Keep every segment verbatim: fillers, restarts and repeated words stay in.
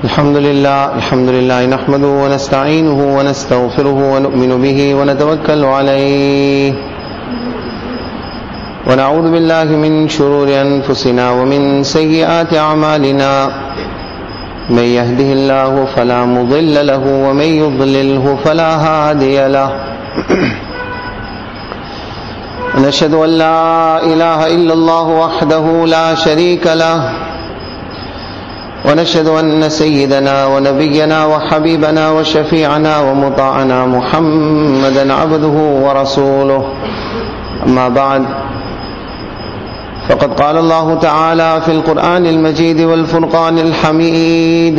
الحمد لله الحمد لله نحمده ونستعينه ونستغفره ونؤمن به ونتوكل عليه ونعوذ بالله من شرور أنفسنا ومن سيئات أعمالنا من يهده الله فلا مضل له ومن يضلله فلا هادي له ونشهد أن لا إله إلا الله وحده لا شريك له ونشهد أن سيدنا ونبينا وحبيبنا وشفيعنا ومطاعنا محمدا عبده ورسوله أما بعد فقد قال الله تعالى في القرآن المجيد والفرقان الحميد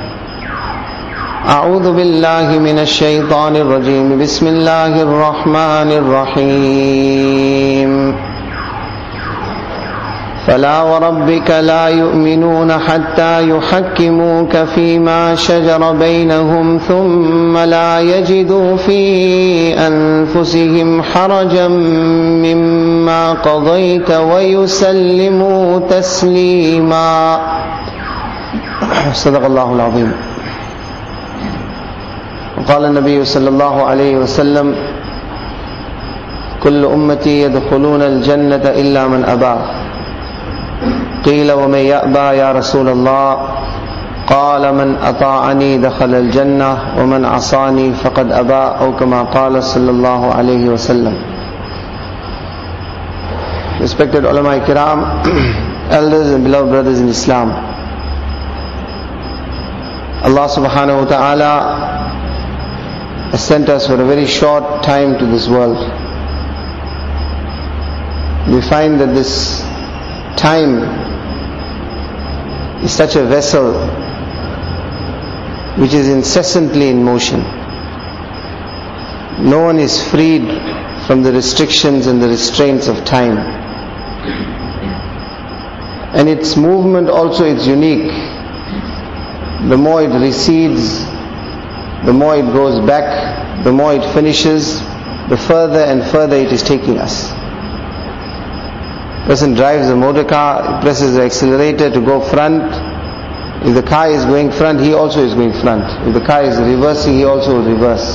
أعوذ بالله من الشيطان الرجيم بسم الله الرحمن الرحيم فلا وربك لا يؤمنون حتى يحكموك فيما شجر بينهم ثم لا يجدوا في أنفسهم حرجا مما قضيت ويسلموا تسليما صدق الله العظيم. وقال النبي صلى الله عليه وسلم كل أمتي يدخلون الجنة إلا من أبى قيل ومن يأبى يا رسول الله قال من أطاعني دخل الجنة ومن عصاني فقد أبى أو كما قال صلى الله عليه وسلم. Respected ulama kiram, elders and beloved brothers in Islam, Allah subhanahu wa ta'ala has sent us for a very short time to this world. We find that this time is such a vessel which is incessantly in motion. No one is freed from the restrictions and the restraints of time. And its movement also is unique. The more it recedes, the more it goes back, the more it finishes, the further and further it is taking us. Person drives a motor car, presses the accelerator to go front. If the car is going front, he also is going front. If the car is reversing, he also will reverse.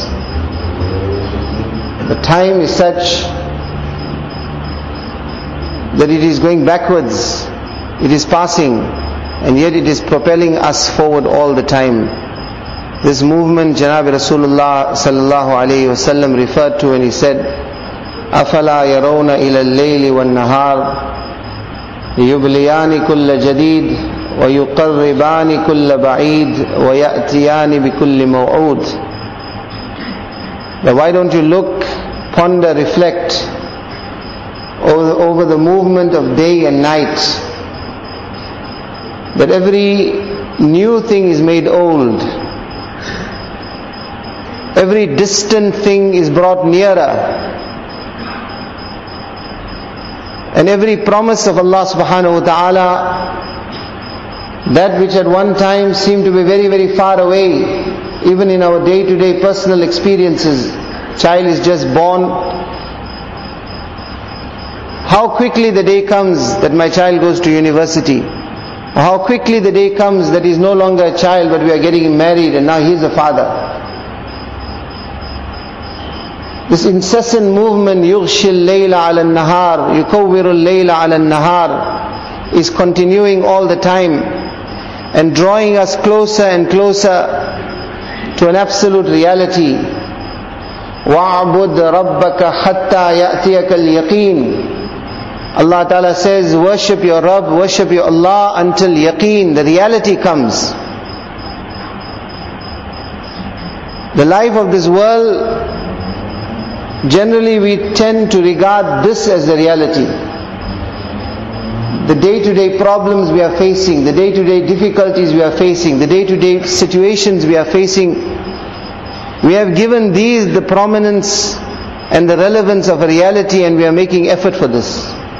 The time is such that it is going backwards, it is passing, and yet it is propelling us forward all the time. This movement Janab Rasulullah sallallahu alayhi wa sallam referred to when he said, أَفَلَا يَرَوْنَ إِلَى اللَّيْلِ وَالنَّهَارِ يُبْلِيَانِ كُلَّ جَدِيدٍ وَيُقَرِّبَانِ كُلَّ بَعِيدٍ وَيَأْتِيَانِ بِكُلِّ مَوْعُودٍ. But why don't you look, ponder, reflect over, over the movement of day and night, that every new thing is made old, every distant thing is brought nearer, and every promise of Allah subhanahu wa ta'ala, that which at one time seemed to be very very far away, even in our day-to-day personal experiences, child is just born, how quickly the day comes that my child goes to university, how quickly the day comes that he is no longer a child but we are getting him married and now he is a father. This incessant movement, يُغْشِي اللَّيْلَ عَلَى النَّهَارِ يُكَوِّرُ اللَّيْلَ عَلَى النَّهَارِ, is continuing all the time and drawing us closer and closer to an absolute reality. وَاعْبُدْ رَبَّكَ حَتَّى يَأْتِيَكَ الْيَقِينَ. Allah Ta'ala says, worship your Rabb, worship your Allah until yaqeen, the reality comes. The life of this world, generally we tend to regard this as the reality. The day-to-day problems we are facing, the day-to-day difficulties we are facing, the day-to-day situations we are facing, we have given these the prominence and the relevance of a reality, and we are making effort for this.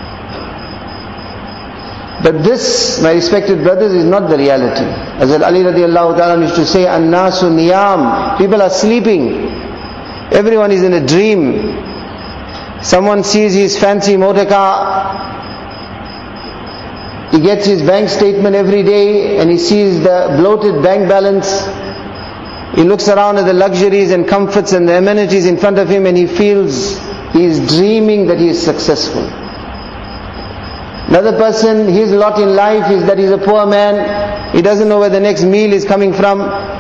But this, my respected brothers, is not the reality. As Ali radiallahu ta'ala used to say, An-nasu niyam, people are sleeping. Everyone is in a dream. Someone sees his fancy motor car He gets his bank statement every day and he sees the bloated bank balance. He looks around at the luxuries and comforts and the amenities in front of him and he feels he is dreaming that he is successful. Another person, his lot in life is that he is a poor man. He doesn't know where the next meal is coming from.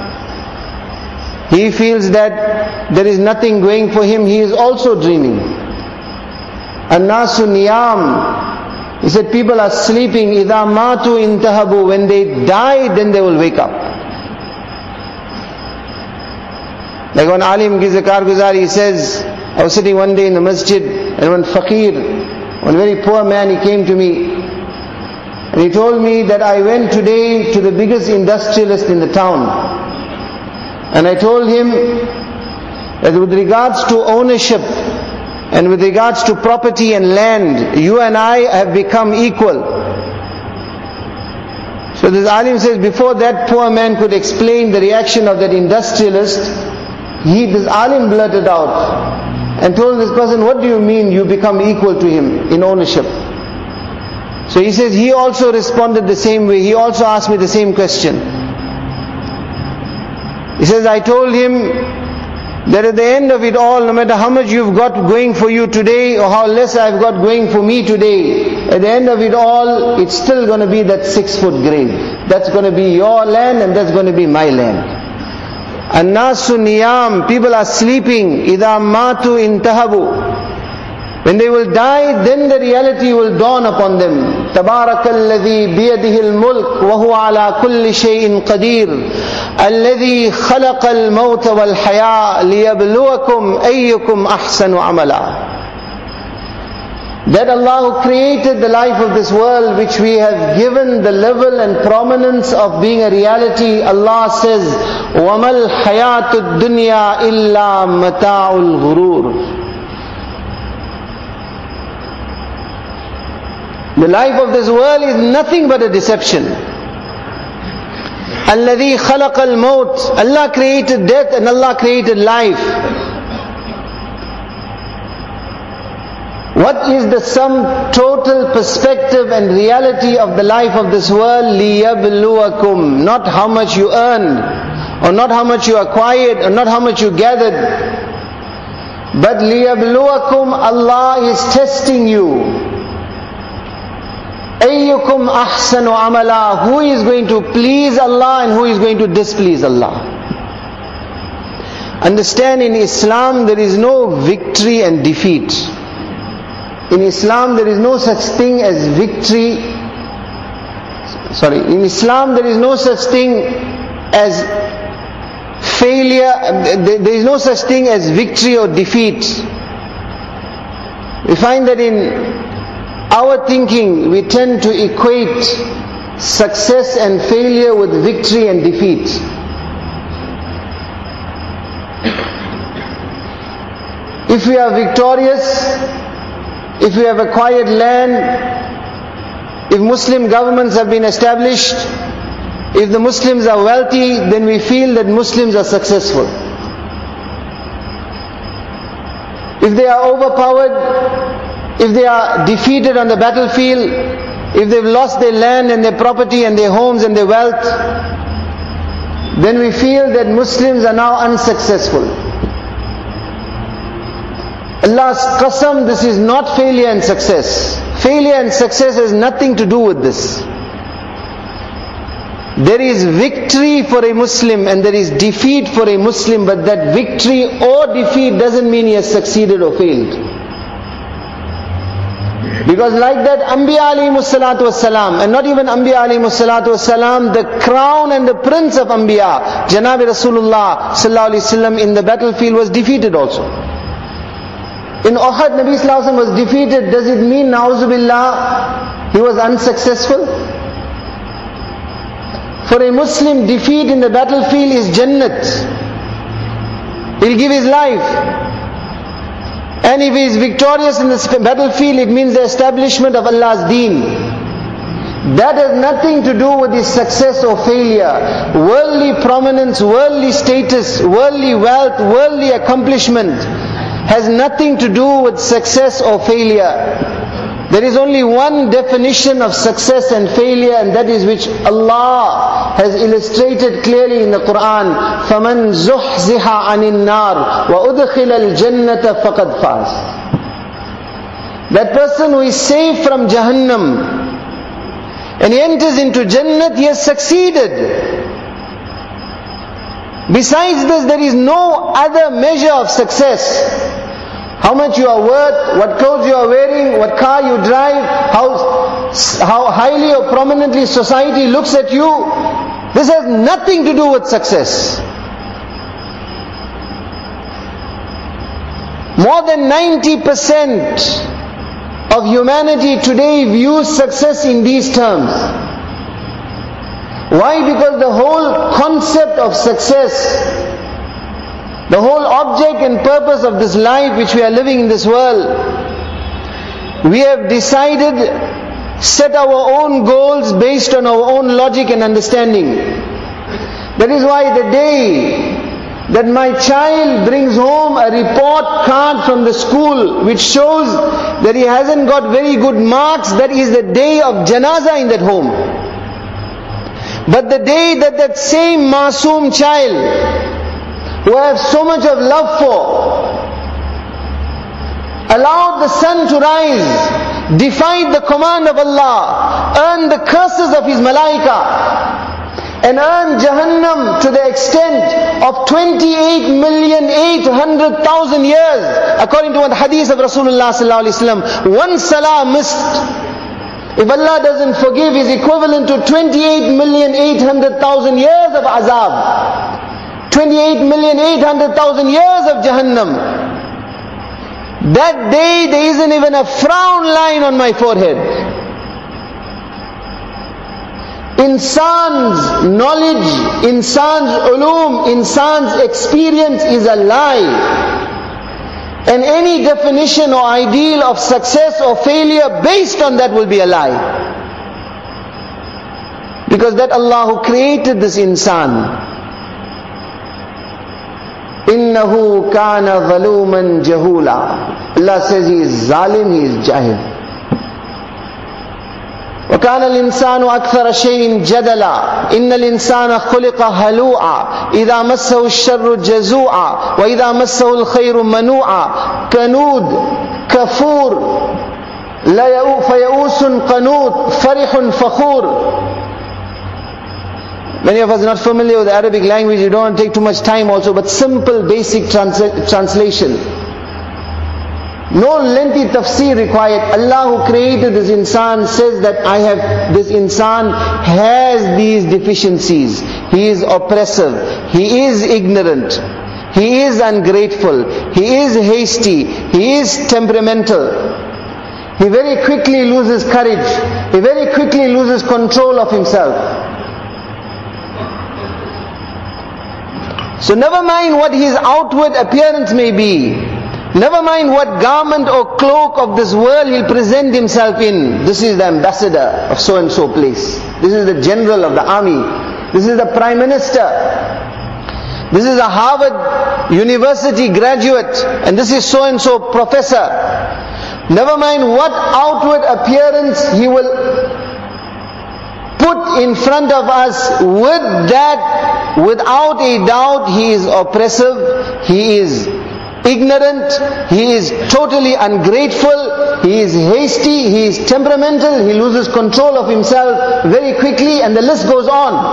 He feels that there is nothing going for him. He is also dreaming. An-nasu niyam. He said people are sleeping. Idha matu intahabu. When they die, then they will wake up. Like when Alim gives a karguzar, he says, I was sitting one day in the masjid and one faqir, one very poor man, he came to me and he told me that I went today to the biggest industrialist in the town and I told him that with regards to ownership and with regards to property and land, you and I have become equal. So this Alim says, before that poor man could explain the reaction of that industrialist, he, this Alim blurted out and told this person, what do you mean you become equal to him in ownership? So he says, he also responded the same way. He also asked me the same question. He says, I told him that at the end of it all, no matter how much you've got going for you today or how less I've got going for me today, at the end of it all, it's still going to be that six foot grave. That's going to be your land and that's going to be my land. An-nasu niyam, people are sleeping. Idha matu intahabu. When they will die, then the reality will dawn upon them. Tabarakalladhi biyadihi al-mulk wa huwa ala kulli shay'in qadir. Alladhi khalaqa al-mawta wal-haya liyabluwakum ayyukum ahsanu amala. That Allah who created the life of this world, which we have given the level and prominence of being a reality, Allah says, وَمَا الْحَيَاةُ الدُّنْيَا إِلَّا مَتَاعُ الْغُرُورِ. The life of this world is nothing but a deception. الَّذِي خَلَقَ الْمَوْتِ. Allah created death and Allah created life. What is the sum total perspective and reality of the life of this world? لِيَبْلُوَكُمْ. Not how much you earned, or not how much you acquired, or not how much you gathered. But لِيَبْلُوَكُمْ, Allah is testing you. أَيُّكُمْ أَحْسَنُ عَمَلًا. Who is going to please Allah and who is going to displease Allah? Understand, in Islam there is no victory and defeat. In Islam there is no such thing as victory. Sorry, in Islam there is no such thing as failure. There is no such thing as victory or defeat. We find that in our thinking we tend to equate success and failure with victory and defeat. If we are victorious, if we have acquired land, if Muslim governments have been established, if the Muslims are wealthy, then we feel that Muslims are successful. If they are overpowered, if they are defeated on the battlefield, if they've lost their land and their property and their homes and their wealth, then we feel that Muslims are now unsuccessful. Allah's qasam, this is not failure and success. Failure and success has nothing to do with this. There is victory for a Muslim and there is defeat for a Muslim, but that victory or defeat doesn't mean he has succeeded or failed. Because like that, Anbiya alayhimu salatu wassalam, and not even Anbiya alayhimu salatu wassalam, the crown and the prince of Anbiya, Janabi Rasulullah sallallahu alayhi wasallam, in the battlefield was defeated also. In Uhud, Nabi sallallahu alayhi wasallam was defeated. Does it mean, na'uzubillah, he was unsuccessful? For a Muslim, defeat in the battlefield is Jannat. He'll give his life. And if he is victorious in the battlefield, it means the establishment of Allah's deen. That has nothing to do with his success or failure. Worldly prominence, worldly status, worldly wealth, worldly accomplishment has nothing to do with success or failure. There is only one definition of success and failure, and that is which Allah has illustrated clearly in the Quran. فَمَنْ زُحْزِحَ عَنِ النَّارِ وَأُدْخِلَ الْجَنَّةَ فَقَدْ فَازَ. That person who is saved from Jahannam and he enters into Jannat, he has succeeded. Besides this, there is no other measure of success. How much you are worth, what clothes you are wearing, what car you drive, how, how highly or prominently society looks at you. This has nothing to do with success. More than ninety percent of humanity today views success in these terms. Why? Because the whole concept of success, the whole object and purpose of this life which we are living in this world, we have decided, set our own goals based on our own logic and understanding. That is why the day that my child brings home a report card from the school which shows that he hasn't got very good marks, that is the day of janazah in that home. But the day that that same masoom child, who I have so much of love for, allowed the sun to rise, defied the command of Allah, earned the curses of his malaika, and earned Jahannam to the extent of twenty-eight million eight hundred thousand years, according to one hadith of Rasulullah sallallahu alaihi wasallam. One salah missed, if Allah doesn't forgive, is equivalent to twenty-eight million eight hundred thousand years of azab. twenty-eight million eight hundred thousand years of Jahannam. That day there isn't even a frown line on my forehead. Insan's knowledge, insan's ulum, insan's experience is a lie. And any definition or ideal of success or failure based on that will be a lie. Because that Allah who created this insan, innahu kana zaluman jahula. Allah says he is zalim, he is jahil. وَكَانَ الْإِنسَانُ أَكْثَرَ شَيْءٍ جَدَلًا إِنَّ الْإِنسَانَ خُلِقَ هَلُوعًا إِذَا مَسَّهُ الشَّرُّ جَزُوعًا وَإِذَا مَسَّهُ الْخَيْرُ مَنُوعًا كَنُودٌ كَفُورٌ فَيَئُوسٌ قَنُوطٌ فَرِحٌ فَخُورٌ. Many of us are not familiar with the Arabic language, you don't want to take too much time also, but simple basic trans translation. No lengthy tafsir required. Allah who created this insan says that I have, this insan has these deficiencies. He is oppressive, he is ignorant, he is ungrateful, he is hasty, he is temperamental. He very quickly loses courage, he very quickly loses control of himself. So never mind what his outward appearance may be, never mind what garment or cloak of this world he'll present himself in. This is the ambassador of so and so place, this is the general of the army, this is the prime minister, this is a Harvard University graduate, and this is so and so professor. Never mind what outward appearance he will put in front of us, with that, without a doubt, he is oppressive, he is ignorant, he is totally ungrateful, he is hasty, he is temperamental, he loses control of himself very quickly, and the list goes on.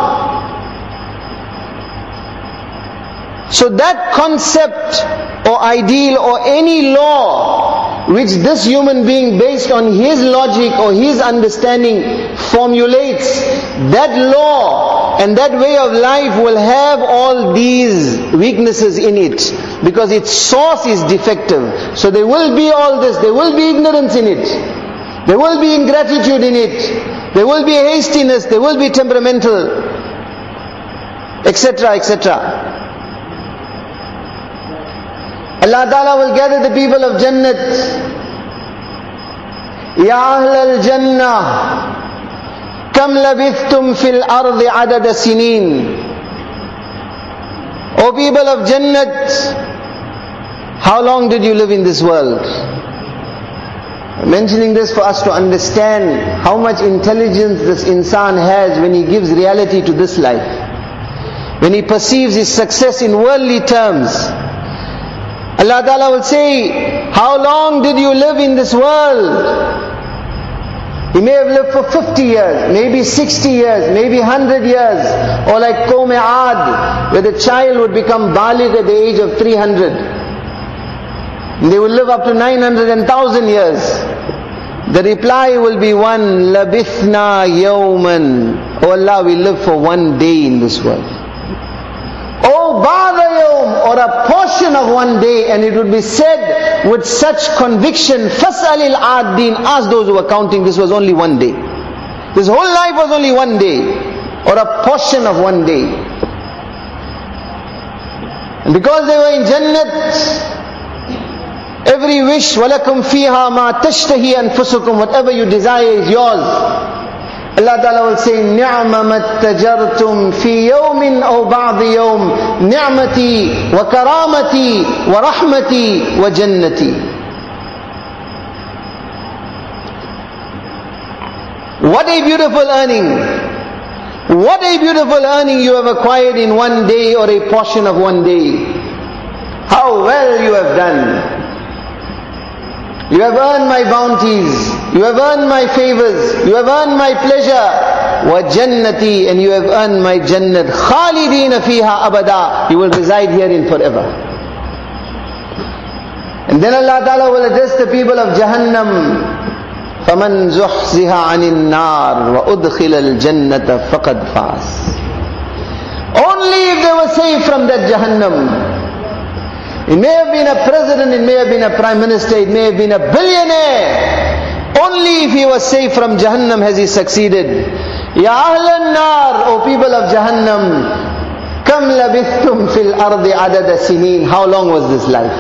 So that concept or ideal or any law which this human being, based on his logic or his understanding, formulates, that law and that way of life will have all these weaknesses in it, because its source is defective. So there will be all this, there will be ignorance in it, there will be ingratitude in it, there will be hastiness, there will be temperamental, etc, et cetera. Allah Ta'ala will gather the people of Jannat. Ya Ahl al-Jannah, kam labithtum fil ardi adada sinin. O people of Jannat, how long did you live in this world? I'm mentioning this for us to understand how much intelligence this insan has when he gives reality to this life. When he perceives his success in worldly terms. Allah Ta'ala will say, how long did you live in this world? He may have lived for fifty years, maybe sixty years, maybe one hundred years. Or like Qawm Aad, where the child would become baligh at the age of three hundred. And they will live up to nine hundred and one thousand years. The reply will be one, labithna yawman. Oh Allah, we live for one day in this world. Oh, ba'da yawm, or a portion of one day, and it would be said with such conviction, fas'alil aadin, ask those who were counting, this was only one day. This whole life was only one day, or a portion of one day. And because they were in Jannat, every wish, وَلَكُمْ فِيهَا مَا تَشْتَهِي أَنفُسُكُمْ, whatever you desire is yours. Allah Ta'ala will say, نِعْمَ مَا اتَّجَرْتُمْ فِي يَوْمٍ أَوْ بَعْضِ يَوْمٍ نِعْمَتِي وَكَرَامَتِي وَرَحْمَتِي وَجَنَّتِي. What a beautiful earning! What a beautiful earning you have acquired in one day or a portion of one day. How well you have done! You have earned my bounties, you have earned my favors, you have earned my pleasure. وَجَنَّتِي, and you have earned my Jannat. خَالِدِينَ فِيهَا أَبَدًا, you will reside herein forever. And then Allah Ta'ala will address the people of Jahannam. فَمَنْ زُحْزِهَ عَنِ النَّارِ وَأُدْخِلَ الْجَنَّةَ فَقَدْ فَازَ. Only if they were saved from that Jahannam. It may have been a president, it may have been a prime minister, it may have been a billionaire. Only if he was saved from Jahannam has he succeeded. Ya ahlan nar, O people of Jahannam, kam labithtum fil ardi adada sinin. How long was this life?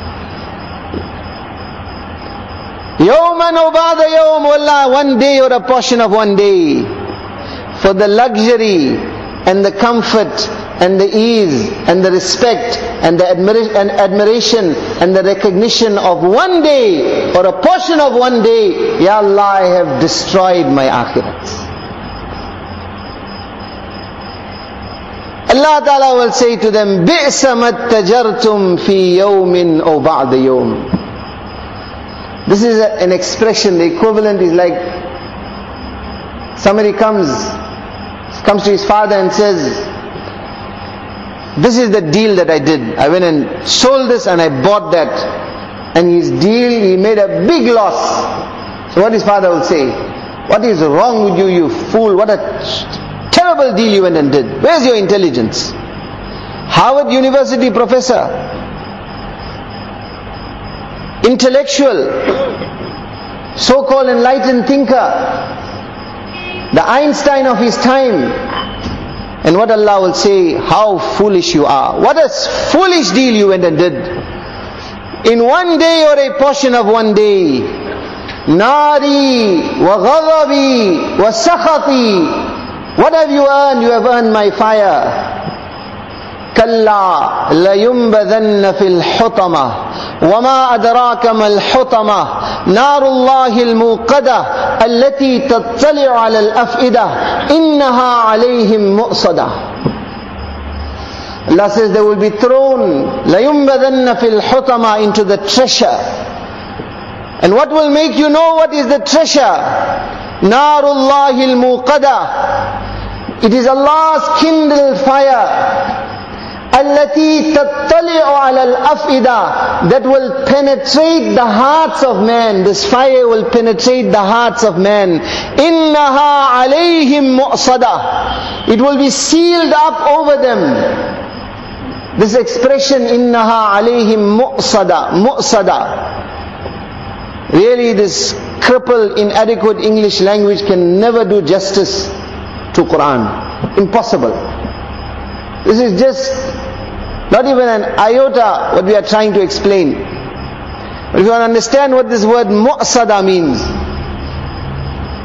Yawman o ba'da yawm, wallah, one day or a portion of one day. For the luxury and the comfort and the ease and the respect and the admira- and admiration and the recognition of one day or a portion of one day, Ya Allah, I have destroyed my akhirat. Allah Ta'ala will say to them, بِئْسَ مَا اتَّجَرْتُمْ فِي يَوْمٍ أَوْ بَعْدَ يَوْمٍ. This is a, an expression, the equivalent is like somebody comes comes to his father and says, this is the deal that I did. I went and sold this and I bought that. And his deal, he made a big loss. So what his father will say, what is wrong with you, you fool? What a terrible deal you went and did. Where's your intelligence? Harvard University professor, intellectual, so-called enlightened thinker, the Einstein of his time. And what Allah will say, how foolish you are. What a foolish deal you went and did. In one day or a portion of one day. Nari wa ghadabi wa sakhati. What have you earned? You have earned my fire. كلا لينبذن في الحطمة وما أدراك ما الحطمة نار الله الموقدة التي تطلع على الأفئدة إنها عليهم مؤصدة. Allah says they will be thrown لينبذن في الحطمة, into the treasure. And what will make you know what is the treasure? نار الله الموقدة. It is Allah's kindled fire. التي تطلع على الأفئدة, that will penetrate the hearts of man. This fire will penetrate the hearts of man. إنها عليهم مؤصدة. It will be sealed up over them. This expression إنها عليهم مؤصدة, مؤصدة. Really, this crippled, inadequate English language can never do justice to Quran. Impossible. This is just not even an iota what we are trying to explain. But if you want to understand what this word mu'sada means,